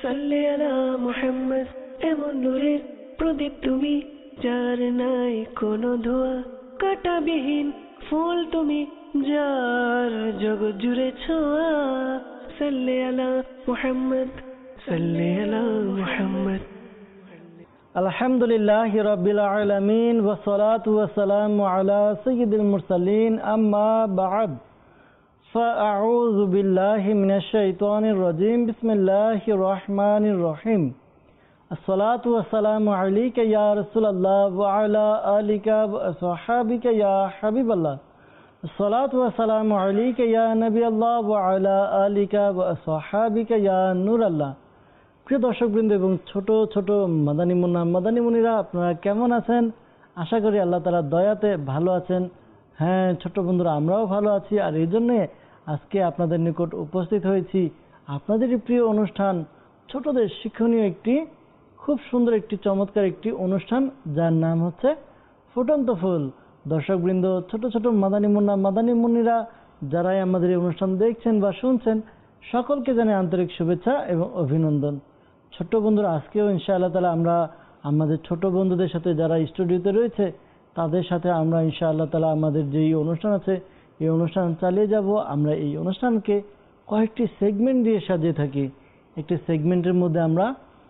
সাল্লি আলা মুহাম্মদ, এমন নূরের প্রদীপ তুমি, যার নাই কোনো ধোয়া, কাঁটাবিহীন ফুল তুমি, যার জগৎ জুড়ে ছোঁয়া। সাল্লি আলা মুহাম্মদ, সাল্লি আলা মুহাম্মদ। আলহামদুলিল্লাহি রাব্বিল আলামিন ওয়াসসালাতু ওয়াসসালামু আলা সাইয়্যিদিল মুরসালিন, আম্মা বা'দ। فأعوذ بالله من الشيطان الرجيم. بسم الله الرحمن الرحيم. الصلاة والسلام عليك يا رسول الله وعلى آلك وصحابك يا حبيب الله. الصلاة والسلام عليك يا نبي الله وعلى آلك وصحابك يا نور الله. প্রিয় দর্শকবৃন্দ এবং ছোট ছোট মাদানী মুন্না মাদানী মুনিরা, আপনারা কেমন আছেন? আশা করি আল্লাহ তাআলার দয়াতে ভালো আছেন। হ্যাঁ ছোট বন্ধুরা, আমরাও ভালো আছি। আর এই জন্যে আজকে আপনাদের নিকট উপস্থিত হয়েছি আপনাদেরই প্রিয় অনুষ্ঠান, ছোটদের শিক্ষণীয় একটি খুব সুন্দর একটি চমৎকার একটি অনুষ্ঠান, যার নাম হচ্ছে ফুটন্ত ফুল। দর্শকবৃন্দ, ছোট ছোট মাদানী মুন্না মাদানী মুনিরা, যারাই আমাদের এই অনুষ্ঠান দেখছেন বা শুনছেন, সকলকে জানাই আন্তরিক শুভেচ্ছা এবং অভিনন্দন। ছোট্ট বন্ধুরা, আজকেও ইনশাআল্লাহ তাআলা আমরা আমাদের ছোট বন্ধুদের সাথে যারা স্টুডিওতে রয়েছে তাদের সাথে আমরা ইনশাআল্লাহ তাআলা আমাদের যেই অনুষ্ঠান আছে এই অনুষ্ঠান চালিয়ে যাব। আমরা এই অনুষ্ঠানকে কয়েকটি সেগমেন্ট দিয়ে সাজিয়ে থাকি। একটি সেগমেন্টের মধ্যে আমরা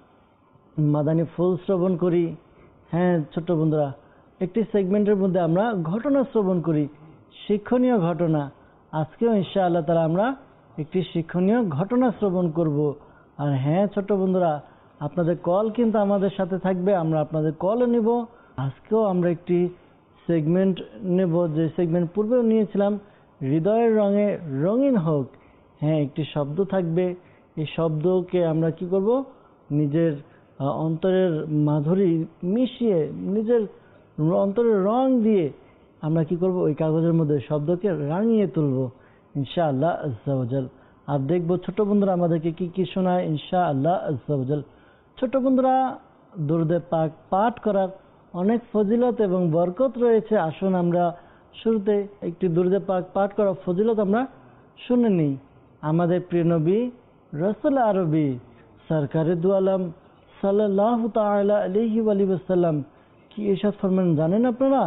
মাদানী ফুল শ্রবণ করি। হ্যাঁ ছোট্ট বন্ধুরা, একটি সেগমেন্টের মধ্যে আমরা ঘটনা শ্রবণ করি, শিক্ষণীয় ঘটনা। আজকেও ইনশাআল্লাহ তাআলা আমরা একটি শিক্ষণীয় ঘটনা শ্রবণ করব। আর হ্যাঁ ছোট্ট বন্ধুরা, আপনাদের কল কিন্তু আমাদের সাথে থাকবে, আমরা আপনাদের কলও নিব। আজকেও আমরা একটি সেগমেন্ট নেব, যে সেগমেন্ট পূর্বেও নিয়েছিলাম, হৃদয়ের রঙে রঙিন হোক। হ্যাঁ, একটি শব্দ থাকবে। এই শব্দকে আমরা কি করব, নিজের অন্তরের মাধুরী মিশিয়ে, নিজের অন্তরের রং দিয়ে আমরা কি করব, ওই কাগজের মধ্যে শব্দকে রাঙিয়ে তুলব ইনশাআল্লাহ আজ্জা ওয়াজাল। আর দেখব ছোট বন্ধুরা আমাদেরকে কি কি শোনায় ইনশাআল্লাহ আজ্জা ওয়াজাল। ছোট বন্ধুরা, দুরূদে পাক পাঠ করার অনেক ফজিলত এবং বরকত রয়েছে। আসুন আমরা শুরুতে একটি দুরূদে পাক পাঠ করার ফজিলত আমরা শুনে নিই। আমাদের প্রিয় নবী রাসূল আরবি সরকারে দু আলম সাল্লাল্লাহু তাআলা আলাইহি ওয়াসাল্লাম কি ইরশাদ ফরমান জানেন আপনারা?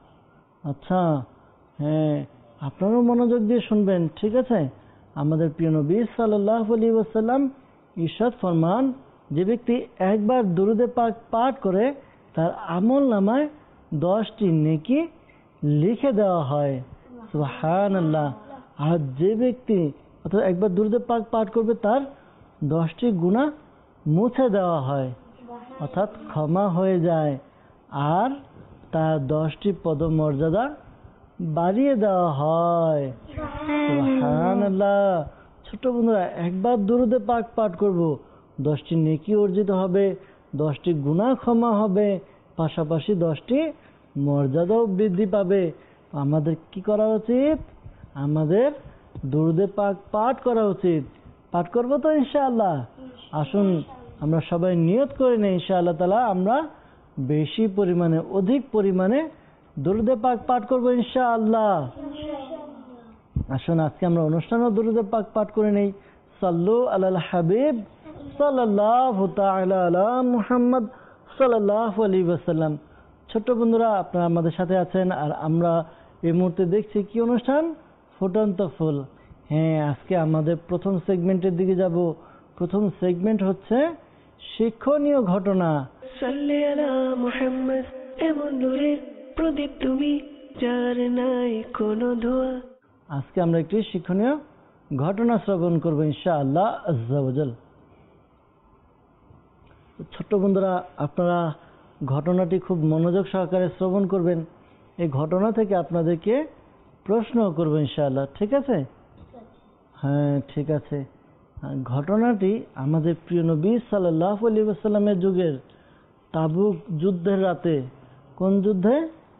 আচ্ছা, হ্যাঁ আপনারাও মনোযোগ দিয়ে শুনবেন, ঠিক আছে? আমাদের প্রিয় নবী সাল্লাল্লাহু আলাইহি ওয়াসাল্লাম ইরশাদ ফরমান, যে ব্যক্তি একবার দুরূদে পাক পাঠ করে তার আমল নামায় 10টি নেকি লিখে দেওয়া হয়। সুবহানাল্লাহ। আর যে ব্যক্তি অর্থাৎ একবার দুরূদে পাক পাঠ করবে তার 10টি গুনাহ মুছে দেওয়া হয়, অর্থাৎ ক্ষমা হয়ে যায়। আর তার 10টি পদমর্যাদা বাড়িয়ে দেওয়া হয়। সুবহানাল্লাহ। ছোট বন্ধুরা, একবার দুরূদে পাক পাঠ করব, 10টি নেকি অর্জিত হবে, 10টি গুনাহ ক্ষমা হবে, পাশাপাশি 10টি মর্যাদাও বৃদ্ধি পাবে। আমাদের কি করা উচিত? আমাদের দুরূদে পাক পাঠ করা উচিত। পাঠ করবো তো ইনশাআল্লাহ? আসুন আমরা সবাই নিয়ত করে নেই ইনশাআল্লাহ তাআলা আমরা বেশি পরিমাণে, অধিক পরিমাণে দুরূদে পাক পাঠ করবো ইনশাআল্লাহ। আসুন আজকে আমরা অনুষ্ঠানও দুরূদে পাক পাঠ করে নেই। সাল্লু আলাল হাবিব সাল্লাল্লাহু তাআলা আলা মুহাম্মদ সাল্লাল্লাহু আলাইহি ওয়াসাল্লাম। ছোট্ট বন্ধুরা, আপনারা আমাদের সাথে আছেন আর আমরা এই মুহূর্তে দেখছি কি অনুষ্ঠান? ফুটন্ত ফুল। হ্যাঁ, আজকে আমাদের প্রথম সেগমেন্টের দিকে যাব। প্রথম সেগমেন্ট হচ্ছে শিক্ষণীয় ঘটনা। সাল্লি আলা মুহাম্মদ, এমন নূরের প্রদীপ তুমি, যার নাই কোনো ধোয়া। আজকে আমরা একটি শিক্ষণীয় ঘটনা শ্রবণ করব ইনশাআল্লাহ আজ্জা ওয়াজাল। ছোট্ট বন্ধুরা, আপনারা ঘটনাটি খুব মনোযোগ সহকারে শ্রবণ করবেন। এই ঘটনা থেকে আপনাদেরকে প্রশ্ন করব ইনশাআল্লাহ, ঠিক আছে? হ্যাঁ ঠিক আছে। ঘটনাটি আমাদের প্রিয় নবী সাল্লাল্লাহু আলাইহি ওয়াসাল্লামের যুগের তাবুক যুদ্ধের রাতে। কোন যুদ্ধে?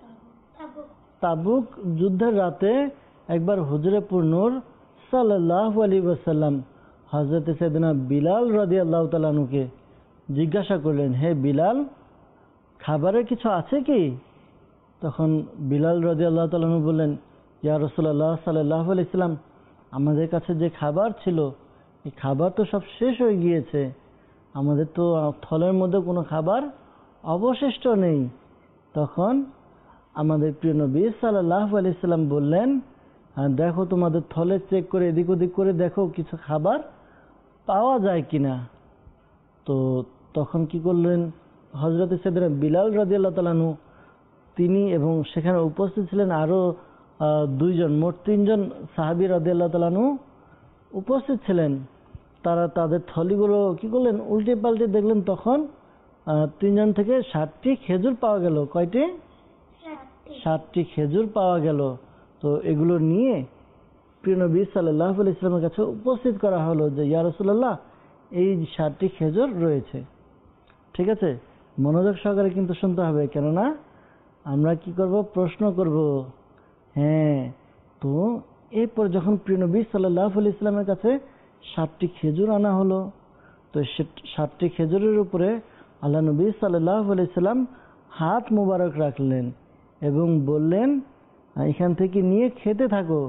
তাবুক যুদ্ধের রাতে একবার হুজুরে নূর সাল্লাল্লাহু আলাইহি ওয়াসাল্লাম হযরত সাইয়েদনা বিলাল রাদিয়াল্লাহু তাআলা আনহুকে জিজ্ঞাসা করলেন, হে বিলাল, খাবারের কিছু আছে কি? তখন বিলাল রাদিয়াল্লাহু তাআলা আনহু বললেন, ইয়া রাসূলুল্লাহ সাল্লাল্লাহু আলাইহি ওয়াসাল্লাম, আমাদের কাছে যে খাবার ছিল এই খাবার তো সব শেষ হয়ে গিয়েছে। আমাদের তো থলের মধ্যে কোনো খাবার অবশিষ্ট নেই। তখন আমাদের প্রিয় নবী সাল্লাল্লাহু আলাইহি সাল্লাম বললেন, দেখো তোমাদের থলে চেক করে এদিক ওদিক করে দেখো কিছু খাবার পাওয়া যায় কিনা। তো তখন কি করলেন, হযরত সাইয়েদনা বিলাল রাদিয়াল্লাহু তাআলা আনহু তিনি এবং সেখানে উপস্থিত ছিলেন আরো দুইজন, মোট তিনজন সাহাবী রাদিয়াল্লাহু তাআলা আনহু উপস্থিত ছিলেন। তারা তাদের থলিগুলো কি করলেন, উল্টে পাল্টে দেখলেন। তখন তিনজন থেকে 7টি খেজুর পাওয়া গেল। কয়টি? 7টি খেজুর পাওয়া গেল। তো এগুলো নিয়ে প্রিয় নবী সাল্লাল্লাহু আলাইহি ওয়াসাল্লামের কাছে উপস্থিত করা হলো যে ইয়া রাসূলুল্লাহ, এই 7টি খেজুর রয়েছে। ঠিক আছে, মনোযোগ সহকারে কিন্তু শুনতে হবে, কেননা আমরা কি করব, প্রশ্ন করব। হ্যাঁ, তো এরপর যখন প্রিয় নবী সাল্লাল্লাহু আলাইহি ওয়াসাল্লামের কাছে 7টি খেজুর আনা হলো, তো 7টি খেজুরের উপরে আল্লাহ নবী সাল্লাল্লাহু আলাইহি ওয়াসাল্লাম হাত মোবারক রাখলেন এবং বললেন, এখান থেকে নিয়ে খেতে থাকো।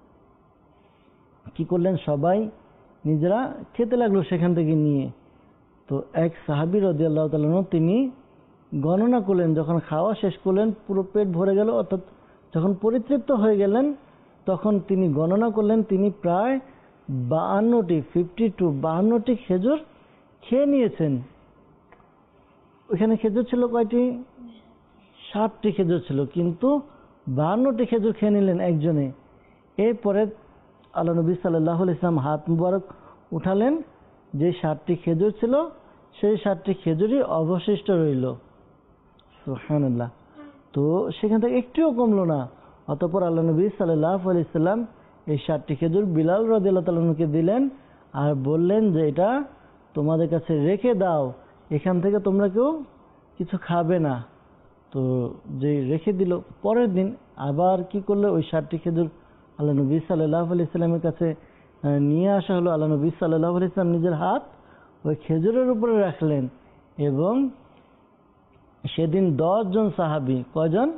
কি করলেন, সবাই নিজেরা খেতে লাগলো সেখান থেকে নিয়ে। তো এক সাহাবী রাদিয়াল্লাহু তাআলা আনহু তিনি গণনা করলেন, যখন খাওয়া শেষ করলেন পুরো পেট ভরে গেল, অর্থাৎ যখন পরিতৃপ্ত হয়ে গেলেন তখন তিনি গণনা করলেন তিনি প্রায় 52টি খেজুর খেয়ে নিয়েছেন। ওইখানে খেজুর ছিল কয়টি? 7টি খেজুর ছিল, কিন্তু 52টি খেজুর খেয়ে নিলেন একজনে। এরপরে আল্লাহ নবী সাল্লাল্লাহু আলাইহি ওয়াসাল্লাম হাত মুবারক উঠালেন, যে 7টি খেজুর ছিল সেই 7টি খেজুরই অবশিষ্ট রইল। সুবহানাল্লাহ। তো সেখান থেকে একটুও কমলো না। অতঃপর আল্লাহ নবী সাল্লাল্লাহু আলাইহি ওয়াসাল্লাম এই 7টি খেজুর বিলাল রাদিয়াল্লাহু তাআলা আনহুকে দিলেন আর বললেন যে এটা তোমাদের কাছে রেখে দাও, এখান থেকে তোমরা কেউ কিছু খাবে না। তো যে রেখে দিল, পরের দিন আবার কি করলো, ওই 7টি খেজুর আল্লাহ নবী সাল্লাল্লাহু আলাইহি ওয়াসাল্লামের কাছে নিয়ে আসা হলো। আল্লাহ নবী সাল্লাল্লাহু আলাইহি ওয়াসাল্লাম নিজের হাত ওই খেজুরের উপরে রাখলেন এবং সেদিন 10 জন সাহাবী, কয়জন?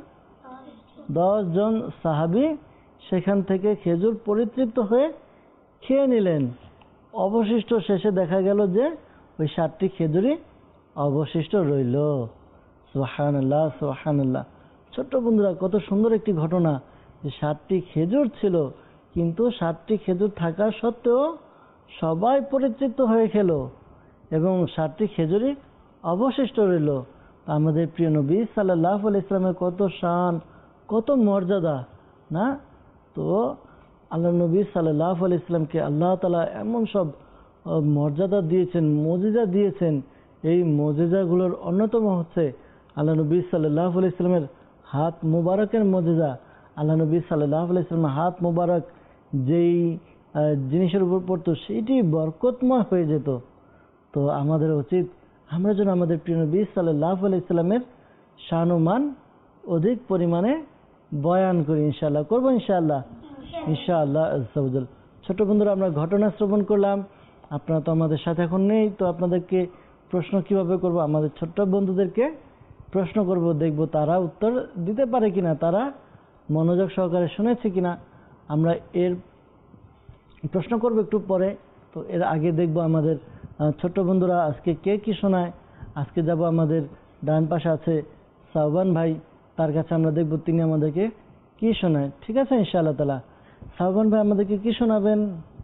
10 জন সাহাবী সেখান থেকে খেজুর পরিতৃপ্ত হয়ে খেয়ে নিলেন। অবশিষ্ট শেষে দেখা গেল যে ওই 7টি খেজুরই অবশিষ্ট রইল। সুবহানাল্লাহ, সুবহানাল্লাহ। ছোট্ট বন্ধুরা, কত সুন্দর একটি ঘটনা যে 7টি খেজুর ছিল, কিন্তু 7টি খেজুর থাকা সত্ত্বেও সবাই পরিতৃপ্ত হয়ে খেলো এবং 7টি খেজুরই অবশিষ্ট রইল। আমাদের প্রিয় নবী সাল্লাল্লাহু আলাইহি ওয়াসাল্লামের কত শান, কত মর্যাদা না? তো আল্লাহ নবী সাল্লাল্লাহু আলাইহি ওয়াসাল্লামকে আল্লাহ তাআলা এমন সব মর্যাদা দিয়েছেন, মুজিজা দিয়েছেন। এই মুজিজাগুলোর অন্যতম হচ্ছে আল্লাহ নবী সাল্লাল্লাহু আলাইহি ওয়াসাল্লামের হাত মুবারকের মুজিজা। আল্লাহ নবী সাল্লাল্লাহু আলাইহি ওয়াসাল্লামের হাত মুবারক যেই জিনিসের উপর পড়তো সেটি বরকতময় হয়ে যেত। তো আমাদের উচিত আমরা যেন আমাদের প্রিয় নবী সাল্লাল্লাহু আলাইহি ওয়াসাল্লামের শান ও মান অধিক পরিমাণে বয়ান করি, ইনশাআল্লাহ করবো, ইনশাআল্লাহ আজ্জা ওয়া জাল। ছোট বন্ধুরা, আমরা ঘটনা শ্রবণ করলাম, আপনারা তো আমাদের সাথে এখন নেই, তো আপনাদেরকে প্রশ্ন কিভাবে করব, আমাদের ছোট্ট বন্ধুদেরকে প্রশ্ন করব, দেখব তারা উত্তর দিতে পারে কিনা, তারা মনোযোগ সহকারে শুনেছে কিনা। আমরা এর প্রশ্ন করব একটু পরে। তো এর আগে দেখব আমাদের ছোট্ট বন্ধুরা আজকে কে কি শোনায়। আজকে যাব আমাদের ডান পাশে আছে সাওবান ভাই, তার কাছে আমরা দেখব তিনি আমাদেরকে কি শোনায়। ঠিক আছে ইনশাআল্লাহ তাআলা। সাওবান ভাই আমাদেরকে কি শোনাবেন?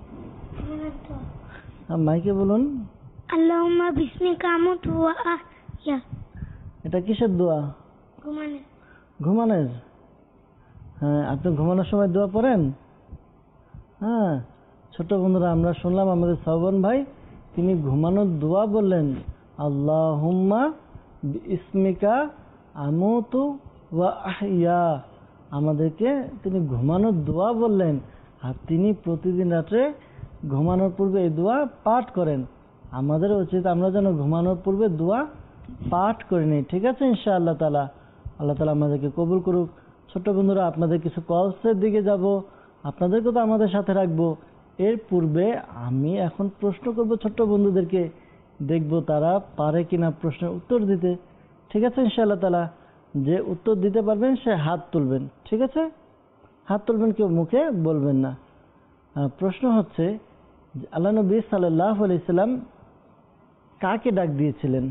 মাইকে বলুন। আল্লাহুম্মা বিসমিকা আমুতু ওয়া আহইয়া। এটা কিসের দোয়া? ঘুমানোর। হ্যাঁ, আপনি ঘুমানোর সময় দোয়া পড়েন? হ্যাঁ ছোট বন্ধুরা, আমরা শুনলাম আমাদের সাওবান ভাই তিনি ঘুমানোর দোয়া বললেন, আল্লাহুম্মা বিসমিকা আমুতু ওয়া আহইয়া। আমাদেরকে তিনি ঘুমানোর দোয়া বললেন, আর তিনি প্রতিদিন রাত্রে ঘুমানোর পূর্বে এই দোয়া পাঠ করেন। আমাদের উচিত আমরা যেন ঘুমানোর পূর্বে দোয়া পাঠ করে নিই। ঠিক আছে ইনশাআল্লাহ তাআলা। আল্লাহ তাআলা আমাদেরকে কবুল করুক। ছোট বন্ধুরা, আপনাদের কিছু কলসের দিকে যাব, আপনাদেরকে তো আমাদের সাথে রাখবো। এর পূর্বে আমি এখন প্রশ্ন করব ছোট্ট বন্ধুদেরকে, দেখব তারা পারে কিনা প্রশ্নের উত্তর দিতে। ঠিক আছে ইনশাআল্লাহ তাআলা। যে উত্তর দিতে পারবেন সে হাত তুলবেন। ঠিক আছে, হাত তুলবেন, কেউ মুখে বলবেন না। প্রশ্ন হচ্ছে, আল্লাহ নবী সাল্লাল্লাহু আলাইহি সাল্লাম কাকে ডাক দিয়েছিলেন?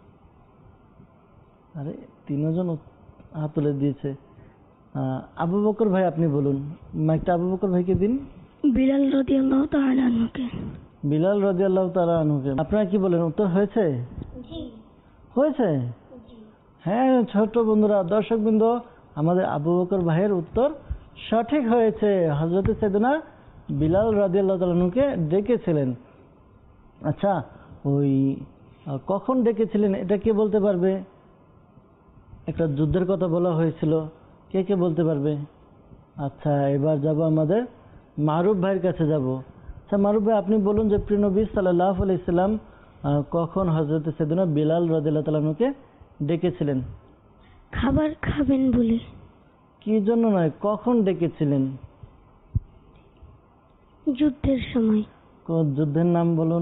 আরে তিনজন হাত তুলে দিয়েছে। আবু বকর ভাই আপনি বলুন, মাইকটা আবু বকর ভাইকে দিন। বিলাল রাদিয়াল্লাহু তাআলা আনহুকে। বিলাল রাদিয়াল্লাহু তাআলা আনহুকে। আপনারা কি বলেন, উত্তর হয়েছে? হয়েছে? হ্যাঁ ছোট বন্ধুরা, দর্শকবৃন্দ, আমাদের আবু বকর ভাইয়ের উত্তর সঠিক হয়েছে। হযরত সাইয়েদনা বিলাল রাদিয়াল্লাহু তাআলা আনহুকে ডেকেছিলেন। আচ্ছা, ওই কখন ডেকেছিলেন এটা কে বলতে পারবে? একটা যুদ্ধের কথা বলা হয়েছিল, কে কে বলতে পারবে? আচ্ছা, এবার যাব আমাদের মারুফ ভাইয়ের কাছে যাব। আচ্ছা মারুফ ভাই, আপনি বলুন যে প্রিয় নবী সাল্লাল্লাহু আলাইহি সাল্লাম কখন হযরত সাইয়েদনা বিলাল রাদিয়াল্লাহু তাআলা আনহুকে ডেকেছিলেন? খাবার খাবেন বলে। কি জন্য নয়, কখন ডেকেছিলেন? যুদ্ধের সময়। কোন যুদ্ধের নাম বলুন,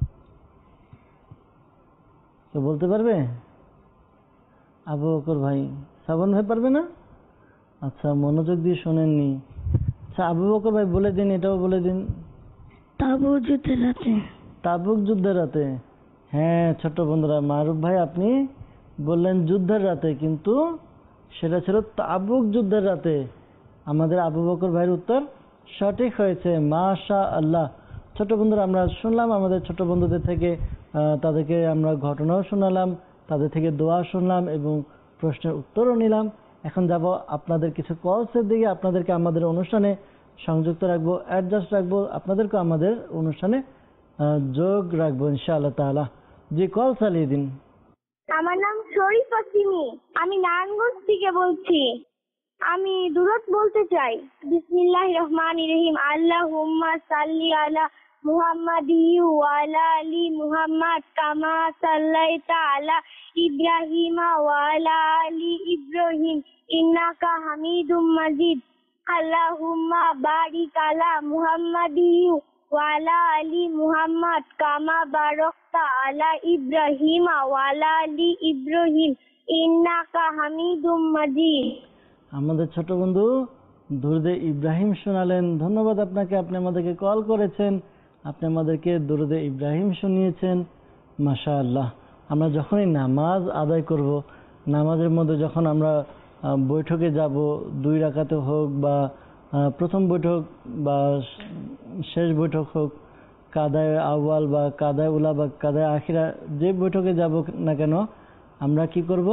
কে বলতে পারবে? আবু বকর ভাই। শ্রাবণ ভাই পারবে না? আচ্ছা, মনোযোগ দিয়ে শোনেননি। আচ্ছা আবু বকর ভাই বলে দিন, এটাও বলে দিন। তাবুক যুদ্ধের রাতে। তাবুক যুদ্ধের রাতে। হ্যাঁ ছোট্ট বন্ধুরা, মারুফ ভাই আপনি বললেন যুদ্ধের রাতে, কিন্তু সেটা ছিল তাবুক যুদ্ধের রাতে। আমাদের আবু বকর ভাইয়ের উত্তর সঠিক হয়েছে, মাশা আল্লাহ। ছোট বন্ধুরা, আমরা শুনলাম আমাদের ছোট বন্ধুদের থেকে, তাদেরকে আমরা ঘটনাও শোনালাম, তাদের থেকে দোয়া শুনলাম এবং প্রশ্নের উত্তরও নিলাম। এখন যাব আপনাদের কিছু কলসের দিকে। আপনাদেরকে আমাদের অনুষ্ঠানে সংযুক্ত রাখবো, অ্যাডজাস্ট রাখবো, আপনাদেরকে আমাদের অনুষ্ঠানে যোগ রাখবো ইনশাআল্লাহ তাআলা। জি, কল চালিয়ে দিন। আমার নাম শরীফা সিমি, আমি নারায়ণগঞ্জ থেকে বলছি। আমি দুরূদ বলতে চাই। বিসমিল্লাহির রহমানির রহিম। আল্লাহুম্মা সাল্লি আলা মুহাম্মাদি ওয়া আলা আলি মুহাম্মাদ কামা সাল্লাইতা আলা ইব্রাহিমা ওয়া আলা আলি ইব্রাহিম ইন্নাকা হামিদুম মাজিদ। আল্লাহুম্মা বারিক আলা মুহাম্মাদি ওয়া আলা আলি মুহাম্মাদ কামা বারাকতা আলা ইব্রাহিমা ওয়া আলা আলি ইব্রাহিম ইন্নাকা হামিদুম মাজিদ। আমাদের ছোট বন্ধু দুরুদে ইব্রাহিম শোনালেন। ধন্যবাদ আপনাকে, আপনি আমাদেরকে কল করেছেন, আপনি আমাদেরকে দুরুদে ইব্রাহিম শুনিয়েছেন। মাশাআল্লাহ। আমরা যখনই নামাজ আদায় করব, নামাজের মধ্যে যখন আমরা বৈঠকে যাব, 2 রাকাতে হোক বা প্রথম বৈঠক বা শেষ বৈঠক হোক, কাদায় আউয়াল বা কাদায় উলা বা কাদায় আখিরা, যে বৈঠকে যাব না কেন, আমরা কি করব?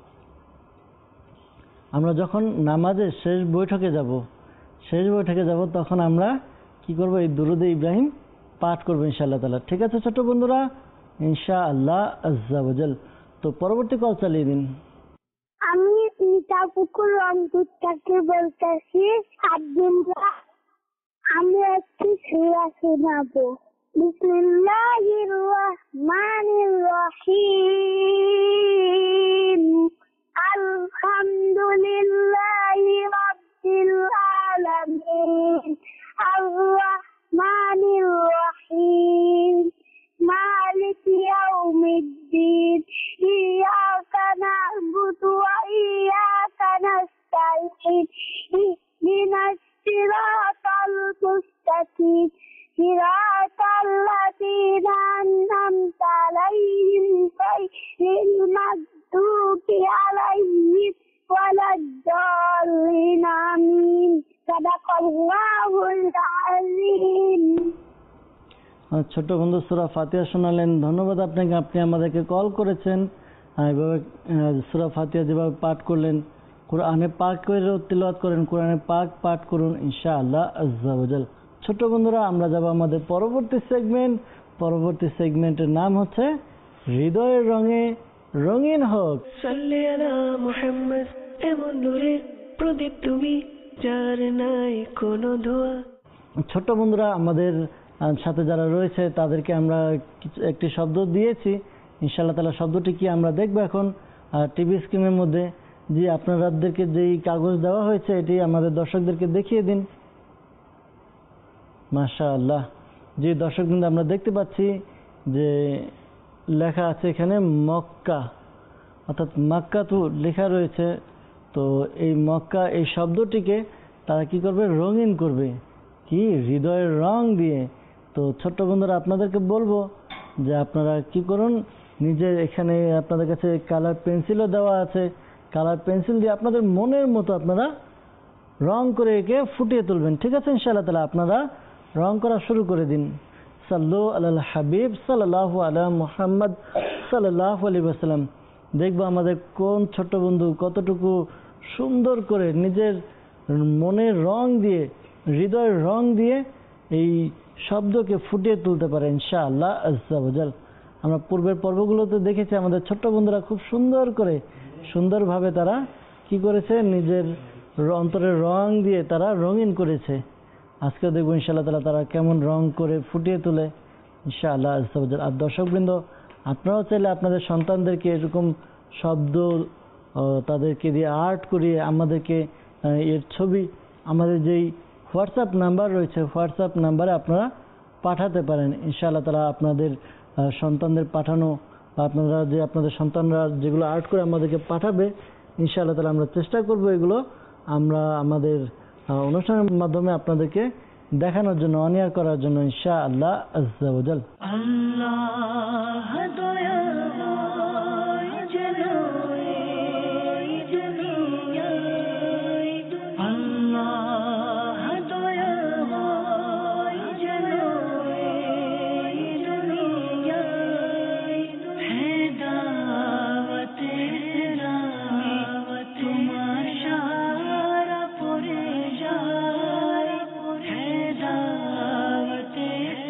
আমরা যখন নামাজের শেষ বৈঠকে যাব তখন আমরা কি করব? এই দুরুদে ইব্রাহিম পাঠ করবো ইনশাআল্লাহ তাআলা। ঠিক আছে ছোট বন্ধুরা, ইনশাআল্লাহ আজ্জা ওয়াজাল। তো পরবর্তী কল চালিয়ে দিন। আমি মিঠাপুকুর রংপুর থেকে বলতেছি। আমি একটি সূরা শোনাবো। বিসমিল্লাহির রহমানির রহিম। আলহামদুলিল্লাহি রাব্বিল আলামিন আর রহমানির রহিম মালিকি ইয়াউমিদ্দিন ইয়্যাকা না'বুদু ওয়া ইয়্যাকা নাস্তাঈন ইহদিনাস সিরাতাল মুস্তাকিম সিরাতাল লাযীনা আন'আমতা আলাইহিম গায়রিল মাগদুবি আলাইহিম ওয়ালাদ-দাল্লিন আমিন। সাদাকাল্লাহুল আযীম। ছোট বন্ধু সূরা ফাতিহা শোনালেন, ধন্যবাদ আপনাকে, আপনি আমাদেরকে কল করেছেন। এভাবে সূরা ফাতিহা যেভাবে পাঠ করলেন, কোরআনে পাক করে তিলাওয়াত করেন, কোরআনে পাক পাঠ করুন ইনশাআল্লাহ আজ্জা ওয়াজাল। ছোট বন্ধুরা, আমরা যাব আমাদের পরবর্তী সেগমেন্টের নাম হচ্ছে হৃদয়ের রঙে রঙিন হোক। সাল্লি আলা মুহাম্মদ, এমন নূরের প্রদীপ তুমি, যার নাই কোনো ধোঁয়া। ছোট বন্ধুরা, আমাদের সাথে যারা রয়েছে তাদেরকে আমরা একটি শব্দ দিয়েছি, ইনশাআল্লাহ তাআলা শব্দটি কি আমরা দেখব এখন টিভি স্ক্রিনের মধ্যে। জি, আপনাদেরকে যেই কাগজ দেওয়া হয়েছে এটি আমাদের দর্শকদেরকে দেখিয়ে দিন। মাশাআল্লাহ। জি দর্শকবৃন্দ, আমরা দেখতে পাচ্ছি যে লেখা আছে এখানে মক্কা, অর্থাৎ মাক্কা তো লেখা রয়েছে। তো এই মক্কা, এই শব্দটিকে তারা কি করবে? রঙিন করবে, কি হৃদয়ের রং দিয়ে। তো ছোট্ট বন্ধুরা, আপনাদেরকে বলবো যে আপনারা কি করুন, নিজের এখানে আপনাদের কাছে কালার পেন্সিলও দেওয়া আছে, কালার পেন্সিল দিয়ে আপনাদের মনের মতো আপনারা রং করে একে ফুটিয়ে তুলবেন। ঠিক আছে, ইনশাআল্লাহ তাআলা আপনারা রং করা শুরু করে দিন। সাল্লু আলাল হাবিব সাল্লাল্লাহু আলা মুহাম্মদ সাল্লাল্লাহু আলাইহি ওয়াসাল্লাম। দেখবো আমাদের কোন ছোট্ট বন্ধু কতটুকু সুন্দর করে নিজের মনের রং দিয়ে, হৃদয়ের রং দিয়ে এই শব্দকে ফুটিয়ে তুলতে পারে ইনশাআল্লাহ আজ্জা ওয়াজাল। আমরা পূর্বের পর্বগুলোতে দেখেছি আমাদের ছোট্ট বন্ধুরা খুব সুন্দর করে, সুন্দরভাবে তারা কি করেছে, নিজের অন্তরের রং দিয়ে তারা রঙিন করেছে। আজকেও দেখবো ইনশাআল্লাহ তাআলা তারা কেমন রং করে ফুটিয়ে তোলে ইনশাআল্লাহ আজ্জা ওয়াজাল। আর দর্শকবৃন্দ, আপনারাও চাইলে আপনাদের সন্তানদেরকে এরকম শব্দ তাদেরকে দিয়ে আর্ট করিয়ে আমাদেরকে এর ছবি আমাদের যেই হোয়াটসঅ্যাপ নাম্বার রয়েছে, হোয়াটসঅ্যাপ নাম্বারে আপনারা পাঠাতে পারেন ইনশাআল্লাহ তাআলা। আপনাদের সন্তানদের পাঠানো বা আপনাদের সন্তানরা যেগুলো আর্ট করে আমাদেরকে পাঠাবে ইনশাআল্লাহ তাআলা আমরা চেষ্টা করব এগুলো আমরা আমাদের অনুষ্ঠানের মাধ্যমে আপনাদেরকে দেখানোর জন্য, অনিয়ার করার জন্য ইনশাআল্লাহ আজ্জা ওয়াজাল। আল্লাহ দয়াময় জনায়ে দুনিয়ায়, আল্লাহ দয়াময় জনায়ে দুনিয়ায়, হেদায়েতে তোমার সারা পড়ে যায়, হেদায়েতে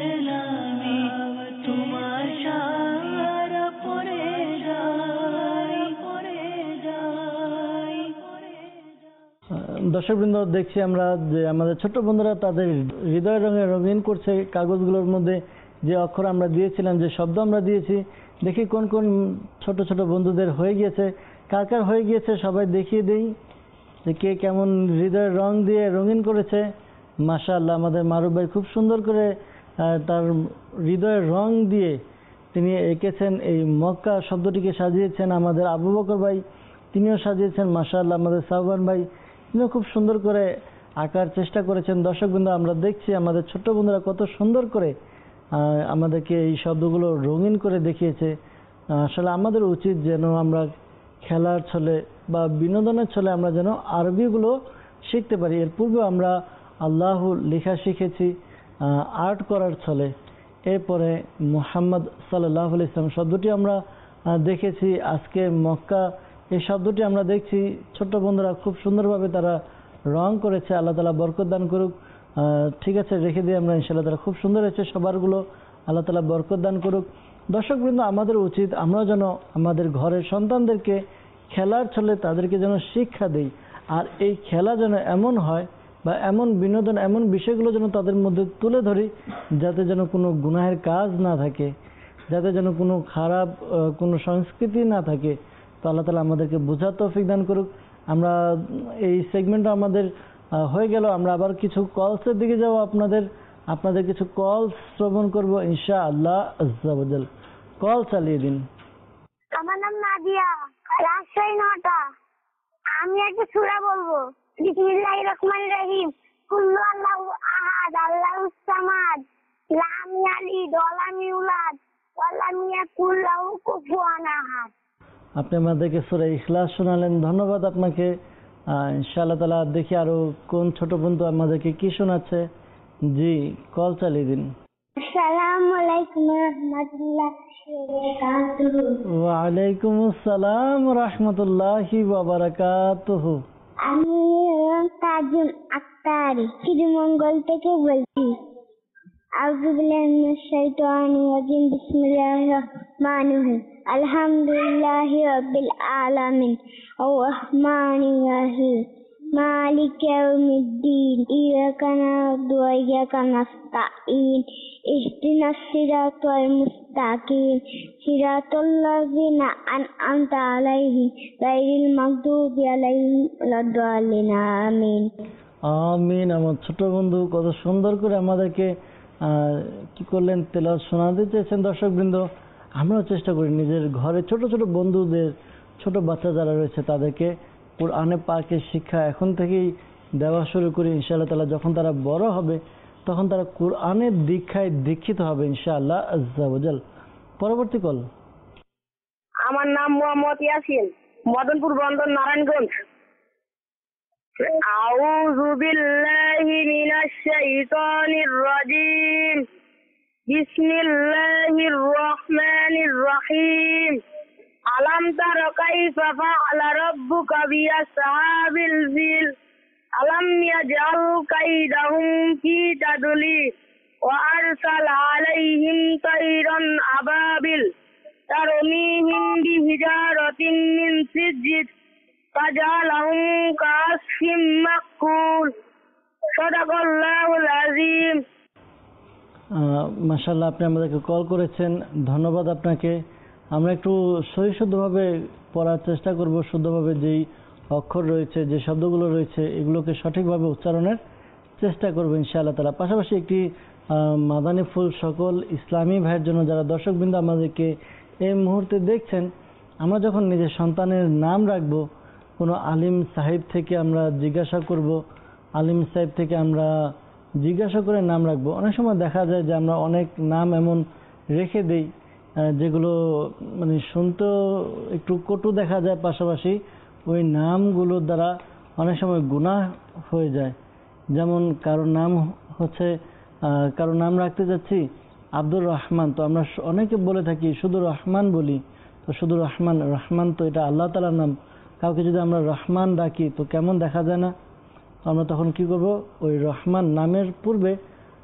তোমার সারা পড়ে যায়, পড়ে যায়। দর্শকবৃন্দ, দেখছি আমরা যে আমাদের ছোট্ট বন্ধুরা তাদের হৃদয় রঙে রঙিন করছে কাগজগুলোর মধ্যে যে অক্ষর আমরা দিয়েছিলাম, যে শব্দ আমরা দিয়েছি। দেখি কোন কোন ছোট ছোট বন্ধুদের হয়ে গিয়েছে, কার কার হয়ে গিয়েছে সবাই দেখিয়ে দেই যে কে কেমন হৃদয়ের রং দিয়ে রঙিন করেছে। মাশাআল্লাহ, আমাদের মারুফ ভাই খুব সুন্দর করে তার হৃদয়ের রং দিয়ে তিনি এঁকেছেন, এই মক্কা শব্দটিকে সাজিয়েছেন। আমাদের আবু বকর ভাই তিনিও সাজিয়েছেন মাশাআল্লাহ। আমাদের সাহবান ভাই তিনিও খুব সুন্দর করে আঁকার চেষ্টা করেছেন। দর্শকবৃন্দ, আমরা দেখছি আমাদের ছোট্ট বন্ধুরা কত সুন্দর করে আমাদেরকে এই শব্দগুলো রঙিন করে দেখিয়েছে। আসলে আমাদের উচিত যেন আমরা খেলার ছলে বা বিনোদনের ছলে আমরা যেন আরবিগুলো শিখতে পারি। এর পূর্বে আমরা আল্লাহ লেখা শিখেছি আর্ট করার ছলে, এরপরে মুহাম্মদ সাল্লাল্লাহু আলাইহি ওয়াসাল্লাম শব্দটি আমরা দেখেছি, আজকে মক্কা এই শব্দটি আমরা দেখছি। ছোট্ট বন্ধুরা খুব সুন্দরভাবে তারা রং করেছে, আল্লাহ তাআলা বরকত দান করুক। ঠিক আছে, রেখে দিয়ে আমরা ইনশাআল্লাহ তাআলা খুব সুন্দর হয়েছে সবারগুলো, আল্লাহ তাআলা বরকত দান করুক। দর্শকবৃন্দ, আমাদের উচিত আমরা যেন আমাদের ঘরের সন্তানদেরকে খেলার ছলে তাদেরকে যেন শিক্ষা দেই, আর এই খেলা যেন এমন হয় বা এমন বিনোদন, এমন বিষয়গুলো যেন তাদের মধ্যে তুলে ধরি যাতে যেন কোনো গুনাহের কাজ না থাকে, যাতে যেন কোনো খারাপ কোনো সংস্কৃতি না থাকে। তো আল্লাহ তাআলা আমাদেরকে বোঝার তৌফিক দান করুক। আমরা এই সেগমেন্টটা আমাদের হয়ে গেল, আমরা আবার কিছু কলসের দিকে যাব, আপনাদের কিছু কল শ্রবণ করবো ইনশাআল্লাহ আজ্জা ওয়াজাল। কল চালিয়ে দিন। আমার নাম নাদিয়া, রাজশাহী 9টা। আমি একটা সূরা বলবো। বিসমিল্লাহির রহমানির রহিম। কুল্লু আল্লাহু আহাদ, আল্লাহুস সামাদ, লাম ইয়ালিদ ওয়া লাম ইউলাদ ওয়া লাম ইয়াকুল লাহু কুফুয়ান আহাদ। আপনি আমাদেরকে সূরা ইখলাস শোনালেন, ধন্যবাদ আপনাকে। ইনশাআল্লাহ তাআলা দেখি আরো কোন ছোট বন্ধু আমাদেরকে কি শোনাচ্ছে। জি, কল চালিয়ে দিন। আসসালামু আলাইকুম ওয়া রাহমাতুল্লাহি ওয়া বারাকাতুহু। ওয়া আলাইকুম আসসালাম ওয়া রাহমাতুল্লাহি ওয়া বারাকাতুহু। আমি তাজুল আক্তার শ্রীমঙ্গল থেকে বলছি। আউযু বিল্লাহি মিনাশ শাইতানির রাজিম। বিসমিল্লাহির রহমানির রহিম। আলহামদুলিল্লাহি রাব্বিল আলামিন আর রহমানির রহিম মালিকি ইয়াউমিদ্দিন ইয়াকা না'বুদু ওয়া ইয়াকা নাস্তাঈন ইহদিনাস সিরাতাল মুস্তাকিম সিরাতাল লাযিনা আন'আমতা আলাইহিম গায়রিল মাগদুবি আলাইহিম ওয়ালাদ-দাল্লিন। আমিন আমিন। আমার ছোট বন্ধু কত সুন্দর করে আমাদেরকে কি করলেন, তেলাওয়াত শোনাতে চেয়েছেন। দর্শকবৃন্দ, আমরাও চেষ্টা করি নিজের ঘরে ছোট ছোট বন্ধুদের, ছোট বাচ্চা যারা রয়েছে তাদেরকে কুরআনে পাকের শিক্ষা এখন থেকেই দেওয়া শুরু করি। ইনশাআল্লাহ তাআলা যখন তারা বড় হবে তখন তারা কুরআনের দীক্ষায় দীক্ষিত হবে ইনশাআল্লাহ আজ্জা ওয়াজাল। পরবর্তী কল। আমার নাম মোহাম্মদ ইয়াসিন, মদনপুর বন্দর, নারায়ণগঞ্জ। আউযু বিল্লাহি মিনাশ শাইতানির রাজিম। বিসমিল্লাহির রহমানির রহিম। আলাম তারা কাইফা ফাআলা রাব্বুকা বিআসহাবিল ফিল। আলাম ইয়াজআল কাইদাহুম ফি তাদলিল ওয়া আরসালা আলাইহিম তায়রান আবাবিল তারমিহিম বিহিজারাতিন মিন সিজ্জিদ ফাজআলাহুম কাসফিম মাকুল। সাদাকাল্লাহুল আযীম। মাশাআল্লাহ, আপনি আমাদেরকে কল করেছেন, ধন্যবাদ আপনাকে। আমরা একটু শুদ্ধভাবে পড়ার চেষ্টা করব, শুদ্ধভাবে যেই অক্ষর রয়েছে, যে শব্দগুলো রয়েছে, এগুলোকে সঠিকভাবে উচ্চারণের চেষ্টা করব ইনশাআল্লাহ তাআলা। পাশাপাশি একটি মাদানী ফুল সকল ইসলামী ভাইয়ের জন্য, যারা দর্শকবৃন্দ আমাদেরকে এই মুহূর্তে দেখছেন, আমরা যখন নিজের সন্তানের নাম রাখবো, কোনো আলিম সাহেব থেকে আমরা জিজ্ঞাসা করব, আলিম সাহেব থেকে আমরা জিজ্ঞাসা করে নাম রাখবো। অনেক সময় দেখা যায় যে আমরা অনেক নাম এমন রেখে দেই যেগুলো মানে শুনতেও একটু কটু দেখা যায়, পাশাপাশি ওই নামগুলোর দ্বারা অনেক সময় গুনাহ হয়ে যায়। যেমন কারোর নাম হচ্ছে, কারোর নাম রাখতে যাচ্ছি আব্দুর রহমান, তো আমরা অনেকে বলে থাকি শুধু রহমান বলি, তো শুধু রহমান, রহমান তো এটা আল্লাহ তাআলার নাম। কাউকে যদি আমরা রহমান ডাকি তো কেমন দেখা যায় না? আমরা তখন কি করব, ওই রহমান নামের পূর্বে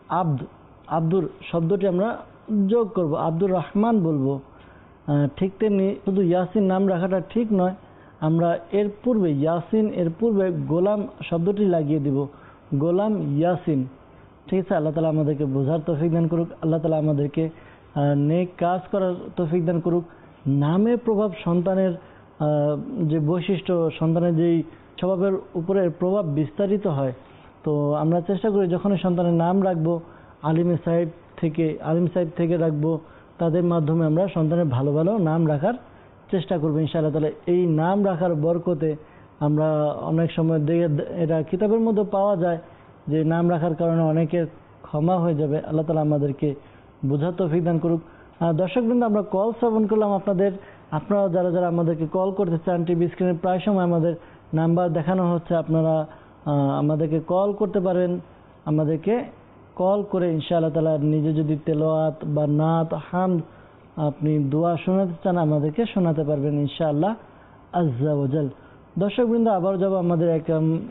আব্দুর শব্দটি আমরা যোগ করব, আব্দুর রহমান বলবো। ঠিক তেমনি শুধু ইয়াসিন নাম রাখাটা ঠিক নয়, আমরা এর পূর্বে ইয়াসিন, এর পূর্বে গোলাম শব্দটি লাগিয়ে দিব, গোলাম ইয়াসিন। ঠিক আছে, আল্লাহ তাআলা আমাদেরকে বোঝার তৌফিক দান করুক, আল্লাহ তাআলা আমাদেরকে নেক কাজ করার তৌফিক দান করুক। নামের প্রভাব, সন্তানের যে বৈশিষ্ট্য, সন্তানের যেই স্বভাবের উপরে প্রভাব বিস্তারিত হয়। তো আমরা চেষ্টা করি যখনই সন্তানের নাম রাখবো আলিম সাহেব থেকে রাখবো, তাদের মাধ্যমে আমরা সন্তানের ভালো ভালো নাম রাখার চেষ্টা করবো ইনশাআল্লাহ তাআলা। এই নাম রাখার বরকতে আমরা অনেক সময় এটা কিতাবের মধ্যে পাওয়া যায় যে নাম রাখার কারণে অনেকের ক্ষমা হয়ে যাবে। আল্লাহ তাআলা আমাদেরকে বোঝার তৌফিক দান করুক। দর্শকবৃন্দ, আমরা কল শ্রবণ করলাম আপনাদের। আপনারা যারা যারা আমাদেরকে কল করতে চান, টিভি স্ক্রিনে প্রায় সময় আমাদের নাম্বার দেখানো হচ্ছে, আপনারা আমাদেরকে কল করতে পারেন। আমাদেরকে কল করে ইনশাআল্লাহ তাআলা নিজে যদি তেলাওয়াত বা নাত, হামদ, আপনি দোয়া শোনাতে চান, আমাদেরকে শোনাতে পারবেন ইনশাআল্লাহ আজ্জা ওয়াজাল। দর্শকবৃন্দ, আবার যাব আমাদের এক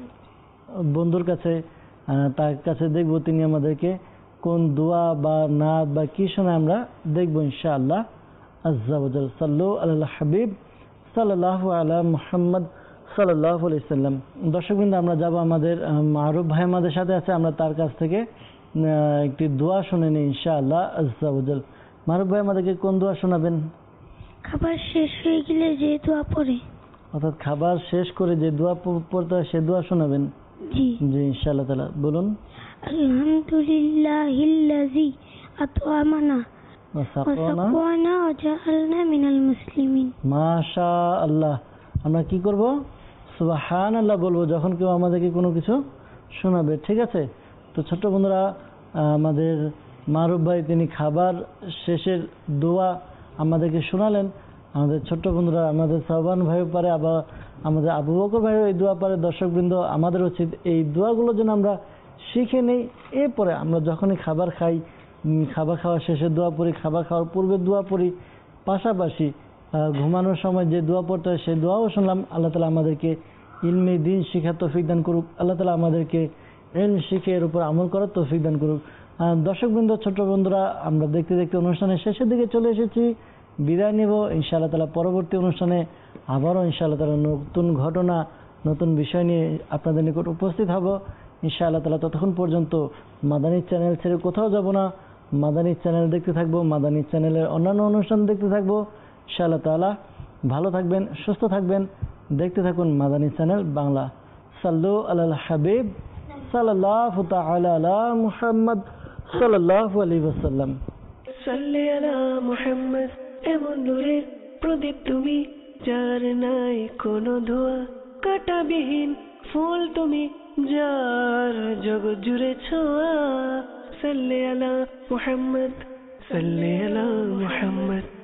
বন্ধুর কাছে, তার কাছে দেখব তিনি আমাদেরকে কোন দোয়া বা নাত বা কি শোনায় আমরা দেখব ইনশাআল্লাহ আজ্জা ওয়াজাল। সাল্লু আলাল হাবিব সাল্লাল্লাহু আলা মুহাম্মদ সাল্লাল্লাহু আলাইহি সাল্লাম। দর্শকবৃন্দ, আমরা যাব আমাদের মারুফ ভাই আমাদের সাথে আছে, আমরা তার কাছ থেকে একটি দোয়া শুনে নিই ইনশাআল্লাহ আজ্জা ওয়াজাল। মারুফ ভাই আমাদেরকে কোন দোয়া শোনাবেন? খাবার শেষ হয়ে গেলে যে দোয়া পড়ে, অর্থাৎ খাবার শেষ করে যে দোয়া পড়তে হয় সে দোয়া শোনাবেন? জি জি ইনশাআল্লাহ তাআলা, বলুন। আলহামদুলিল্লাহিল্লাযী আত'আমানা ওয়া সাক্কানা ওয়া জাআলনা মিনাল মুসলিমিন। মাশাআল্লাহ। আমরা কি করব? সুবহানাল্লাহ বলবো যখন কেউ আমাদেরকে কোনো কিছু শোনাবে। ঠিক আছে, তো ছোট্ট বন্ধুরা, আমাদের মারুফ ভাই তিনি খাবার শেষের দোয়া আমাদেরকে শোনালেন। আমাদের ছোট্ট বন্ধুরা, আমাদের সাহবান ভাইও পারে, আবার আমাদের আবু বকর ভাইও এই দোয়া পারে। দর্শকবৃন্দ, আমাদের উচিত এই দোয়াগুলো যেন আমরা শিখে নেই। এরপরে আমরা যখনই খাবার খাই, খাবার খাওয়ার শেষে দোয়া পড়ি, খাবার খাওয়ার পূর্বে দোয়া পড়ি, পাশাপাশি ঘুমানোর সময় যে দোয়া পড়তে হয় সেই দোয়াও শুনলাম। আল্লাহ তাআলা আমাদেরকে ইলমে দ্বীন শিখার তৌফিক দান করুক। আল্লাহ তাআলা আমাদেরকে ইলম শিখে এর উপর আমল করার তৌফিক দান করুক। দর্শকবৃন্দ, ছোট্ট বন্ধুরা, আমরা দেখতে দেখতে অনুষ্ঠানের শেষের দিকে চলে এসেছি। বিদায় নেব ইনশাআল্লাহ তাআলা। পরবর্তী অনুষ্ঠানে আবারও ইনশাআল্লাহ তাআলা নতুন ঘটনা, নতুন বিষয় নিয়ে আপনাদের নিকট উপস্থিত হব ইনশাআল্লাহ তাআলা। ততক্ষণ পর্যন্ত মাদানী চ্যানেল ছেড়ে কোথাও যাব না, মাদানী চ্যানেল দেখতে থাকবো, মাদানী চ্যানেলের অন্যান্য অনুষ্ঠান দেখতে থাকবো ইনশাআল্লাহ তাআলা। ভালো থাকবেন, সুস্থ থাকবেন, দেখতে থাকুন মাদানী চ্যানেল বাংলা। সাল্লু আলাল হাবিব সাল্লাল্লাহু তাআলা আলা মুহাম্মদ সাল্লাল্লাহু আলাইহি ওয়াসাল্লাম। সাল্লি আলা মুহাম্মদ, এমন নূরের প্রদীপ তুমি, যার নাই কোনো ধোয়া, কাঁটাবিহীন ফুল তুমি, যার জগৎ জুড়ে ছোঁয়া। সাল্লি আলা মুহাম্মদ, সাল্লি আলা মুহাম্মদ।